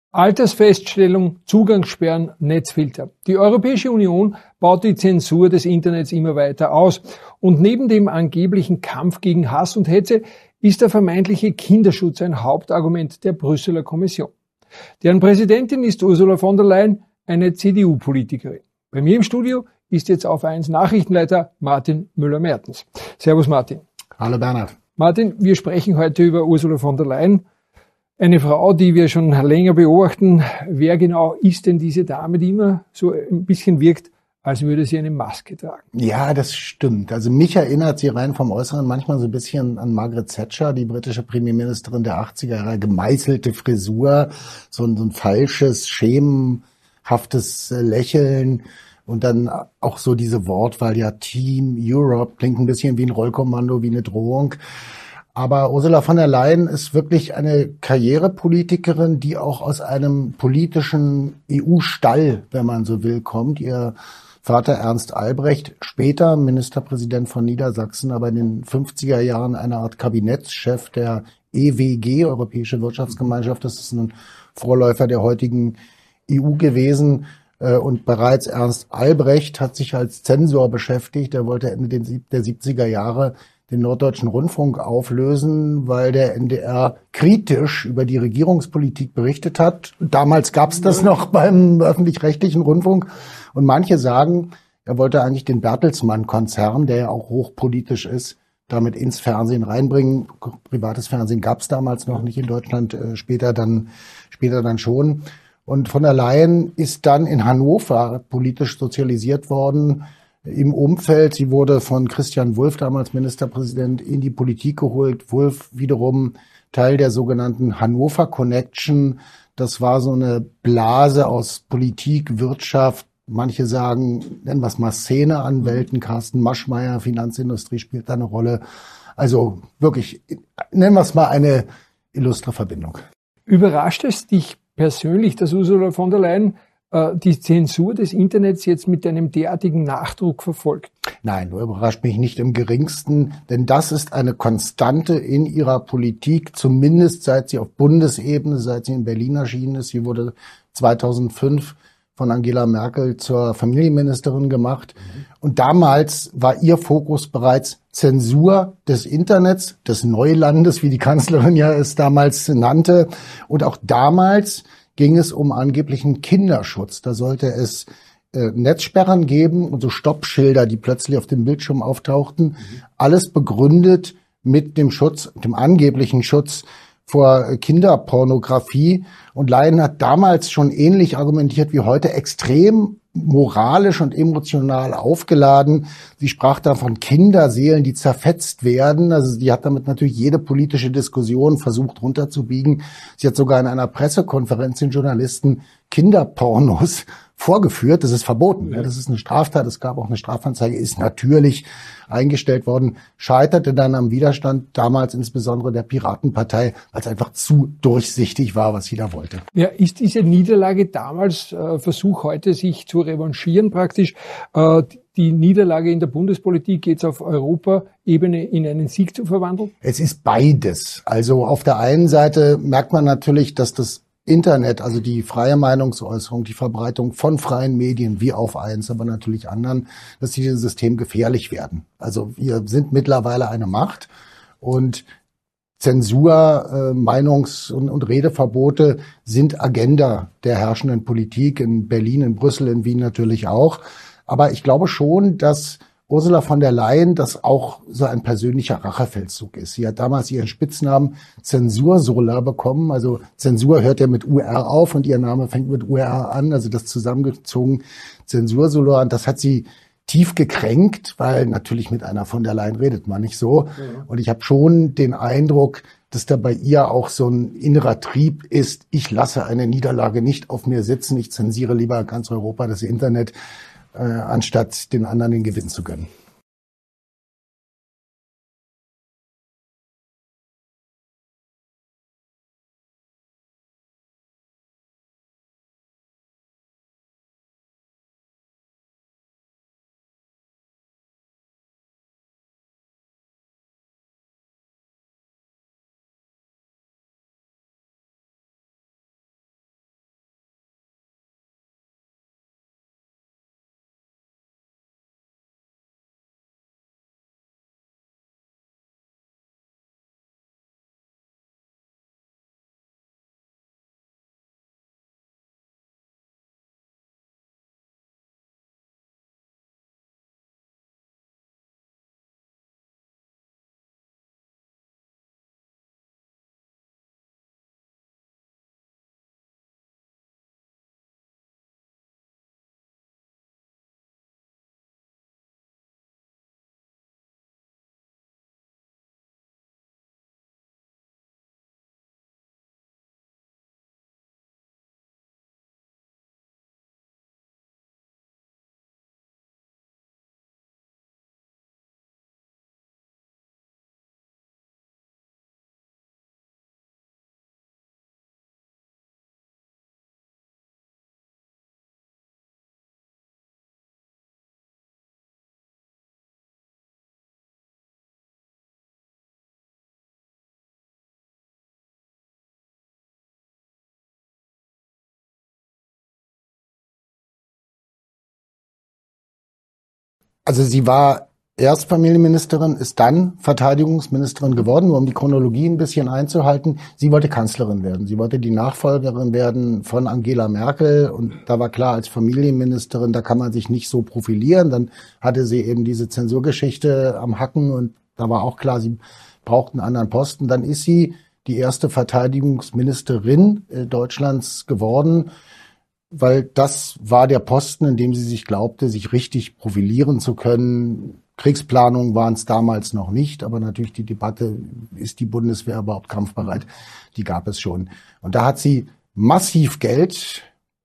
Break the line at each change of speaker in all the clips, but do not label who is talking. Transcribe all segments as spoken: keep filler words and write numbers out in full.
Altersfeststellung, Zugangssperren, Netzfilter. Die Europäische Union baut die Zensur des Internets immer weiter aus. Und neben dem angeblichen Kampf gegen Hass und Hetze ist der vermeintliche Kinderschutz ein Hauptargument der Brüsseler Kommission. Deren Präsidentin ist Ursula von der Leyen, eine C D U-Politikerin. Bei mir im Studio ist jetzt auf eins Nachrichtenleiter Martin Müller-Mertens. Servus Martin.
Hallo Bernhard.
Martin, wir sprechen heute über Ursula von der Leyen. Eine Frau, die wir schon länger beobachten. Wer genau ist denn diese Dame, die immer so ein bisschen wirkt, als würde sie eine Maske tragen?
Ja, das stimmt. Also mich erinnert sie rein vom Äußeren manchmal so ein bisschen an Margaret Thatcher, die britische Premierministerin der achtziger Jahre. Gemeißelte Frisur, so ein, so ein falsches, schemenhaftes Lächeln. Und dann auch so diese Wortwahl, ja, Team Europe, klingt ein bisschen wie ein Rollkommando, wie eine Drohung. Aber Ursula von der Leyen ist wirklich eine Karrierepolitikerin, die auch aus einem politischen E U-Stall, wenn man so will, kommt. Ihr Vater Ernst Albrecht, später Ministerpräsident von Niedersachsen, aber in den fünfziger Jahren eine Art Kabinettschef der E W G, Europäische Wirtschaftsgemeinschaft. Das ist ein Vorläufer der heutigen E U gewesen. Und bereits Ernst Albrecht hat sich als Zensor beschäftigt. Er wollte Ende der siebziger Jahre den Norddeutschen Rundfunk auflösen, weil der N D R kritisch über die Regierungspolitik berichtet hat. Damals gab es das noch beim öffentlich-rechtlichen Rundfunk. Und manche sagen, er wollte eigentlich den Bertelsmann-Konzern, der ja auch hochpolitisch ist, damit ins Fernsehen reinbringen. Privates Fernsehen gab es damals noch nicht in Deutschland, später dann, später dann schon. Und von der Leyen ist dann in Hannover politisch sozialisiert worden, im Umfeld. Sie wurde von Christian Wulff, damals Ministerpräsident, in die Politik geholt. Wulff wiederum Teil der sogenannten Hannover Connection. Das war so eine Blase aus Politik, Wirtschaft. Manche sagen, nennen wir es mal Szeneanwälten. Carsten Maschmeyer, Finanzindustrie spielt da eine Rolle. Also wirklich, nennen wir es mal eine illustre Verbindung.
Überrascht es dich persönlich, dass Ursula von der Leyen die Zensur des Internets jetzt mit einem derartigen Nachdruck verfolgt?
Nein, das überrascht mich nicht im Geringsten, denn das ist eine Konstante in ihrer Politik, zumindest seit sie auf Bundesebene, seit sie in Berlin erschienen ist. Sie wurde zweitausendfünf von Angela Merkel zur Familienministerin gemacht. Mhm. Und damals war ihr Fokus bereits Zensur des Internets, des Neulandes, wie die Kanzlerin ja es damals nannte. Und auch damals ging es um angeblichen Kinderschutz. Da sollte es äh, Netzsperren geben und so Stoppschilder, die plötzlich auf dem Bildschirm auftauchten. Mhm. Alles begründet mit dem Schutz, dem angeblichen Schutz vor Kinderpornografie. Und Leyen hat damals schon ähnlich argumentiert wie heute, extrem moralisch und emotional aufgeladen. Sie sprach da von Kinderseelen, die zerfetzt werden. Also sie hat damit natürlich jede politische Diskussion versucht runterzubiegen. Sie hat sogar in einer Pressekonferenz den Journalisten Kinderpornos vorgeführt. Das ist verboten. Ja, das ist eine Straftat. Es gab auch eine Strafanzeige, ist natürlich eingestellt worden, scheiterte dann am Widerstand, damals insbesondere der Piratenpartei, weil es einfach zu durchsichtig war, was sie da wollte.
Ja, ist diese Niederlage damals äh, Versuch heute, sich zu revanchieren praktisch? Äh, die Niederlage in der Bundespolitik jetzt auf Europaebene in einen Sieg zu verwandeln?
Es ist beides. Also auf der einen Seite merkt man natürlich, dass das Internet, also die freie Meinungsäußerung, die Verbreitung von freien Medien, wie auf eins, aber natürlich anderen, dass diese Systeme gefährlich werden. Also wir sind mittlerweile eine Macht und Zensur, äh, Meinungs- und, und Redeverbote sind Agenda der herrschenden Politik in Berlin, in Brüssel, in Wien natürlich auch. Aber ich glaube schon, dass Ursula von der Leyen das auch so ein persönlicher Rachefeldzug ist. Sie hat damals ihren Spitznamen Zensur-Sola bekommen. Also Zensur hört ja mit U R auf und ihr Name fängt mit U R an. Also das zusammengezogen Zensur-Sola. Und das hat sie tief gekränkt, weil natürlich mit einer von der Leyen redet man nicht so. Ja. Und ich habe schon den Eindruck, dass da bei ihr auch so ein innerer Trieb ist. Ich lasse eine Niederlage nicht auf mir sitzen. Ich zensiere lieber ganz Europa das Internet, Äh, anstatt den anderen den Gewinn zu gönnen. Also sie war erst Familienministerin, ist dann Verteidigungsministerin geworden, nur um die Chronologie ein bisschen einzuhalten. Sie wollte Kanzlerin werden. Sie wollte die Nachfolgerin werden von Angela Merkel. Und da war klar, als Familienministerin, da kann man sich nicht so profilieren. Dann hatte sie eben diese Zensurgeschichte am Hacken und da war auch klar, sie braucht einen anderen Posten. Dann ist sie die erste Verteidigungsministerin Deutschlands geworden, weil das war der Posten, in dem sie sich glaubte, sich richtig profilieren zu können. Kriegsplanungen waren es damals noch nicht, aber natürlich die Debatte, ist die Bundeswehr überhaupt kampfbereit, die gab es schon. Und da hat sie massiv Geld,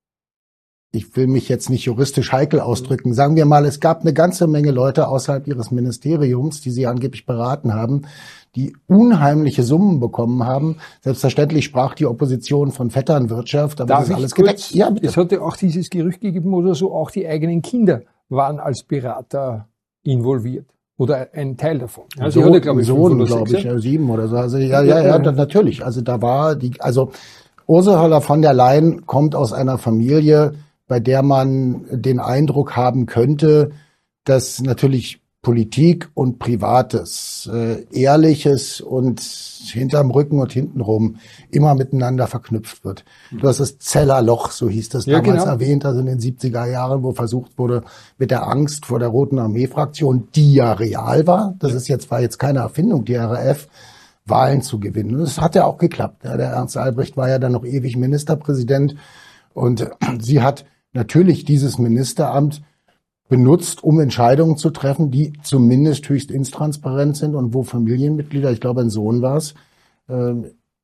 ich will mich jetzt nicht juristisch heikel ausdrücken, sagen wir mal, es gab eine ganze Menge Leute außerhalb ihres Ministeriums, die sie angeblich beraten haben, die unheimliche Summen bekommen haben. Selbstverständlich sprach die Opposition von Vetternwirtschaft, aber
Darf
das ist alles
kurz,
gedeckt. Ja, bitte.
Es hatte auch dieses Gerücht gegeben oder so, auch die eigenen Kinder waren als Berater involviert. Oder ein Teil davon.
Also
sie hatte, glaube ich,
Sohn, glaube ich, ja, sieben oder so. Also ja, ja, ja, ja, natürlich. Also da war die, also Ursula von der Leyen kommt aus einer Familie, bei der man den Eindruck haben könnte, dass natürlich Politik und Privates, äh, Ehrliches und hinterm Rücken und hintenrum immer miteinander verknüpft wird. Du hast das Zellerloch, so hieß das
ja,
damals
genau.
erwähnt, also in den siebziger Jahren, wo versucht wurde, mit der Angst vor der Roten Armee-Fraktion, die ja real war, das ist jetzt, war jetzt keine Erfindung, die R A F, Wahlen zu gewinnen. Und das hat ja auch geklappt. Ja, der Ernst Albrecht war ja dann noch ewig Ministerpräsident und sie hat natürlich dieses Ministeramt benutzt, um Entscheidungen zu treffen, die zumindest höchst intransparent sind und wo Familienmitglieder, ich glaube ein Sohn war es, äh,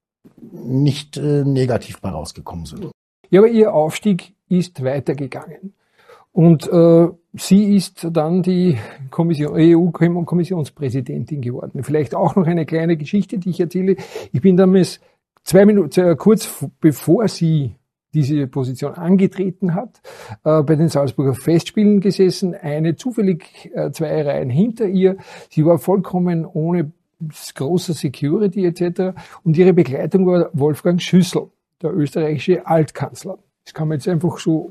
nicht äh, negativ bei rausgekommen sind.
Ja, aber ihr Aufstieg ist weitergegangen. Und äh, sie ist dann die Kommission, E U-Kommissionspräsidentin geworden. Vielleicht auch noch eine kleine Geschichte, die ich erzähle. Ich bin damals zwei Minuten, kurz bevor sie diese Position angetreten hat, äh, bei den Salzburger Festspielen gesessen, eine zufällig äh, zwei Reihen hinter ihr. Sie war vollkommen ohne großer Security et cetera. Und ihre Begleitung war Wolfgang Schüssel, der österreichische Altkanzler. Das kann man jetzt einfach so,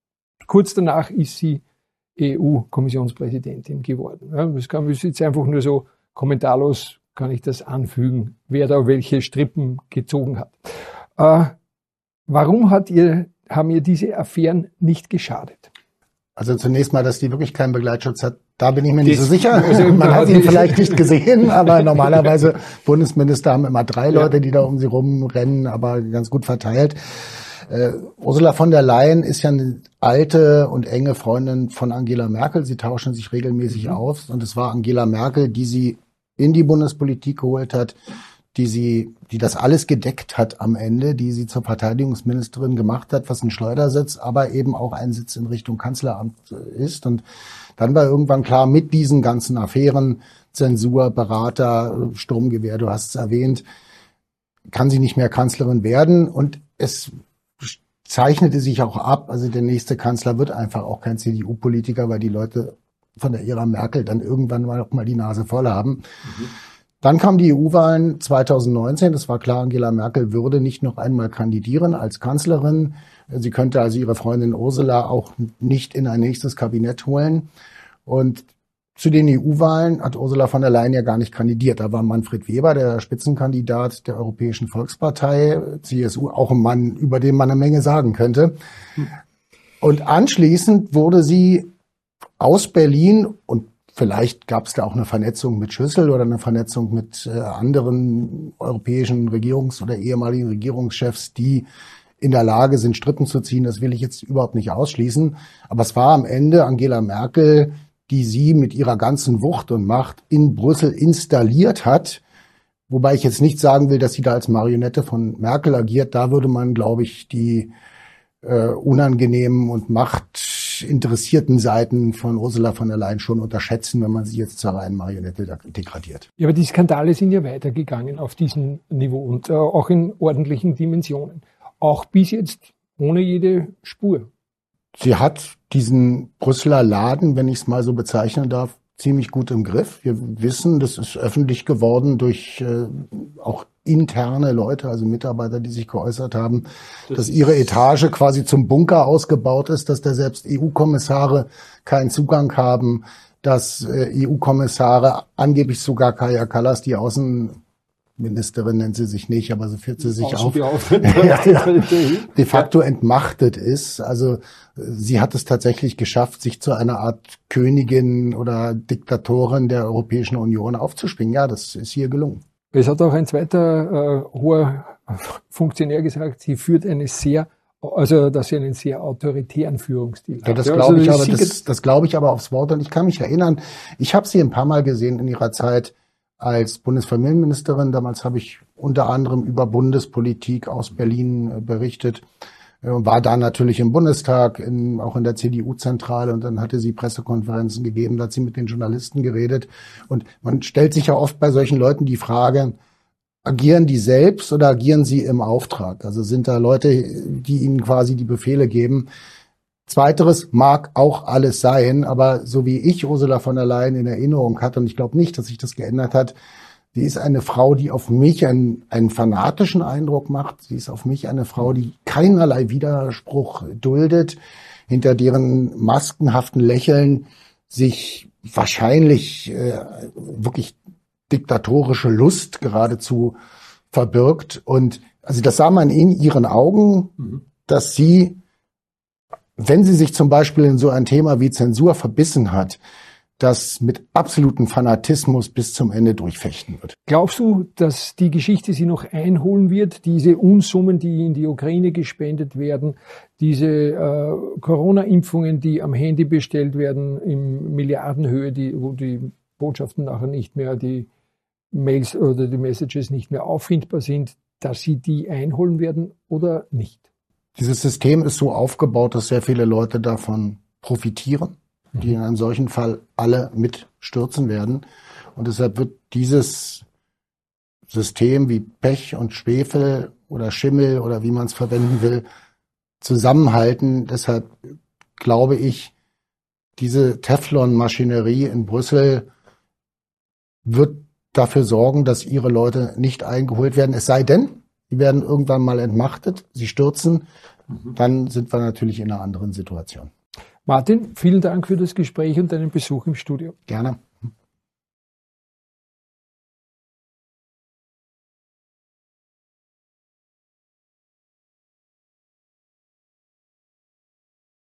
kurz danach ist sie E U-Kommissionspräsidentin geworden. Ja, das kann man jetzt einfach nur so kommentarlos, kann ich das anfügen, wer da welche Strippen gezogen hat. Äh, Warum hat ihr, haben ihr diese Affären nicht geschadet?
Also zunächst mal, dass die wirklich keinen Begleitschutz hat, da bin ich mir nicht
das,
so sicher.
Also
Man hat ihn vielleicht nicht gesehen, aber normalerweise Bundesminister haben immer drei Leute, die da um sie rumrennen, aber ganz gut verteilt. Äh, Ursula von der Leyen ist ja eine alte und enge Freundin von Angela Merkel. Sie tauschen sich regelmäßig mhm. auf. Und es war Angela Merkel, die sie in die Bundespolitik geholt hat, die sie, die das alles gedeckt hat am Ende, die sie zur Verteidigungsministerin gemacht hat, was ein Schleudersitz, aber eben auch ein Sitz in Richtung Kanzleramt ist. Und dann war irgendwann klar, mit diesen ganzen Affären, Zensur, Berater, Sturmgewehr, du hast es erwähnt, kann sie nicht mehr Kanzlerin werden. Und es zeichnete sich auch ab, also der nächste Kanzler wird einfach auch kein C D U-Politiker, weil die Leute von der Ära Merkel dann irgendwann mal auch mal die Nase voll haben. Mhm. Dann kamen die E U-Wahlen zweitausendneunzehn. Es war klar, Angela Merkel würde nicht noch einmal kandidieren als Kanzlerin. Sie könnte also ihre Freundin Ursula auch nicht in ein nächstes Kabinett holen. Und zu den E U-Wahlen hat Ursula von der Leyen ja gar nicht kandidiert. Da war Manfred Weber, der Spitzenkandidat der Europäischen Volkspartei, C S U, auch ein Mann, über den man eine Menge sagen könnte. Und anschließend wurde sie aus Berlin, und vielleicht gab es da auch eine Vernetzung mit Schüssel oder eine Vernetzung mit äh, anderen europäischen Regierungs- oder ehemaligen Regierungschefs, die in der Lage sind, Strippen zu ziehen. Das will ich jetzt überhaupt nicht ausschließen. Aber es war am Ende Angela Merkel, die sie mit ihrer ganzen Wucht und Macht in Brüssel installiert hat. Wobei ich jetzt nicht sagen will, dass sie da als Marionette von Merkel agiert. Da würde man, glaube ich, die äh, unangenehmen und machtinteressierten Seiten von Ursula von der Leyen schon unterschätzen, wenn man sie jetzt zur reinen Marionette degradiert.
Ja, aber die Skandale sind ja weitergegangen auf diesem Niveau und äh, auch in ordentlichen Dimensionen. Auch bis jetzt ohne jede Spur.
Sie hat diesen Brüsseler Laden, wenn ich es mal so bezeichnen darf, ziemlich gut im Griff. Wir wissen, das ist öffentlich geworden durch äh, auch interne Leute, also Mitarbeiter, die sich geäußert haben, das dass ihre Etage quasi zum Bunker ausgebaut ist, dass da selbst E U-Kommissare keinen Zugang haben, dass äh, E U-Kommissare, angeblich sogar Kaja Kallas, die Außenministerin nennt sie sich nicht, aber so führt sie sich auf, ja, ja, de facto entmachtet ist. Also sie hat es tatsächlich geschafft, sich zu einer Art Königin oder Diktatorin der Europäischen Union aufzuschwingen. Ja, das ist ihr gelungen.
Es hat auch ein zweiter äh, hoher Funktionär gesagt, sie führt eine sehr, also dass sie einen sehr autoritären Führungsstil hat.
Ja, das glaube ich, aber das, das glaube ich aber aufs Wort. Und ich kann mich erinnern, ich habe sie ein paar Mal gesehen in ihrer Zeit als Bundesfamilienministerin. Damals habe ich unter anderem über Bundespolitik aus Berlin berichtet. War da natürlich im Bundestag, in, auch in der C D U-Zentrale, und dann hatte sie Pressekonferenzen gegeben, da hat sie mit den Journalisten geredet. Und man stellt sich ja oft bei solchen Leuten die Frage, agieren die selbst oder agieren sie im Auftrag? Also sind da Leute, die ihnen quasi die Befehle geben? Zweiteres mag auch alles sein, aber so wie ich Ursula von der Leyen in Erinnerung hatte, und ich glaube nicht, dass sich das geändert hat, sie ist eine Frau, die auf mich einen, einen fanatischen Eindruck macht. Sie ist auf mich eine Frau, die keinerlei Widerspruch duldet, hinter deren maskenhaften Lächeln sich wahrscheinlich äh, wirklich diktatorische Lust geradezu verbirgt. Und also das sah man in ihren Augen, mhm. dass sie, wenn sie sich zum Beispiel in so ein Thema wie Zensur verbissen hat, das mit absolutem Fanatismus bis zum Ende durchfechten wird.
Glaubst du, dass die Geschichte sie noch einholen wird, diese Unsummen, die in die Ukraine gespendet werden, diese äh, Corona-Impfungen, die am Handy bestellt werden in Milliardenhöhe, die, wo die Botschaften nachher nicht mehr, die Mails oder die Messages nicht mehr auffindbar sind, dass sie die einholen werden oder nicht?
Dieses System ist so aufgebaut, dass sehr viele Leute davon profitieren, die in einem solchen Fall alle mitstürzen werden. Und deshalb wird dieses System wie Pech und Schwefel oder Schimmel oder wie man es verwenden will, zusammenhalten. Deshalb glaube ich, diese Teflon-Maschinerie in Brüssel wird dafür sorgen, dass ihre Leute nicht eingeholt werden. Es sei denn, sie werden irgendwann mal entmachtet, sie stürzen, dann sind wir natürlich in einer anderen Situation.
Martin, vielen Dank für das Gespräch und deinen Besuch im Studio.
Gerne.